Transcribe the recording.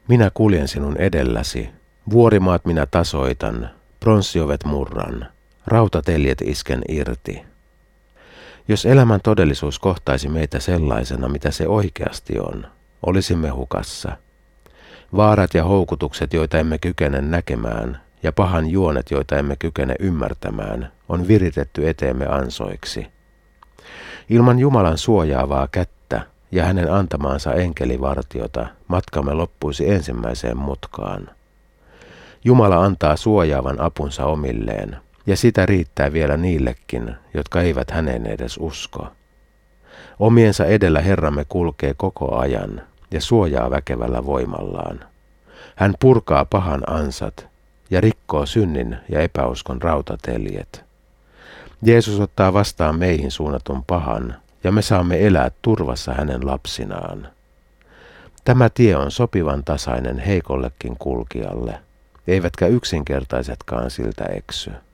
Minä kuljen sinun edelläsi, vuorimaat minä tasoitan, pronssiovet murran, rautateljet isken irti. Jos elämän todellisuus kohtaisi meitä sellaisena, mitä se oikeasti on, olisimme hukassa. Vaarat ja houkutukset, joita emme kykene näkemään, ja pahan juonet, joita emme kykene ymmärtämään, on viritetty eteemme ansoiksi. Ilman Jumalan suojaavaa kättä ja hänen antamaansa enkelivartiota matkamme loppuisi ensimmäiseen mutkaan. Jumala antaa suojaavan apunsa omilleen, ja sitä riittää vielä niillekin, jotka eivät häneen edes usko. Omiensa edellä Herramme kulkee koko ajan ja suojaa väkevällä voimallaan. Hän purkaa pahan ansat ja rikkoo synnin ja epäuskon rautateljet. Jeesus ottaa vastaan meihin suunnatun pahan, ja me saamme elää turvassa hänen lapsinaan. Tämä tie on sopivan tasainen heikollekin kulkijalle, eivätkä yksinkertaisetkaan siltä eksy.